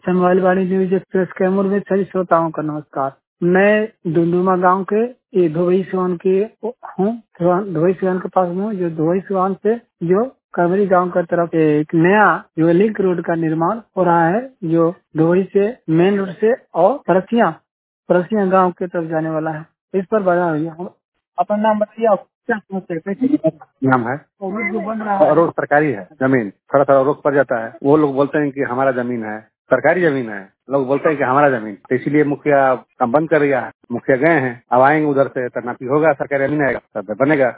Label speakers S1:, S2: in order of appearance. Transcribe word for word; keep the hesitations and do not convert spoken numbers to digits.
S1: समालवाड़ी news express Kaimur में सभी श्रोताओं का नमस्कार। मैं डुमडुमा गांव के ये धोबी सिवान के हूँ, धोबी सिवान के पास हूँ, जो धोबी सिवान से जो कमरी गांव की तरफ एक नया जो लिंक रोड का निर्माण हो रहा है, जो धोबी से मेन रोड से और परसिया परसिया गांव की तरफ जाने वाला है। इस पर बना हुई है। अपना नाम बताइए, आप क्या समझते हैं?
S2: नाम है
S1: और रोड जो बन रहा है
S2: रोड सरकारी है, जमीन थोड़ा थोड़ा रोक पड़ जाता है। वो लोग बोलते हैं कि हमारा जमीन है, सरकारी जमीन है, लोग बोलते हैं कि हमारा जमीन, तो इसीलिए मुखिया काम बंद कर दिया है। मुखिया गए हैं, अब आएंगे उधर से, तरनापी होगा, सरकारी जमीन आएगा तब बनेगा।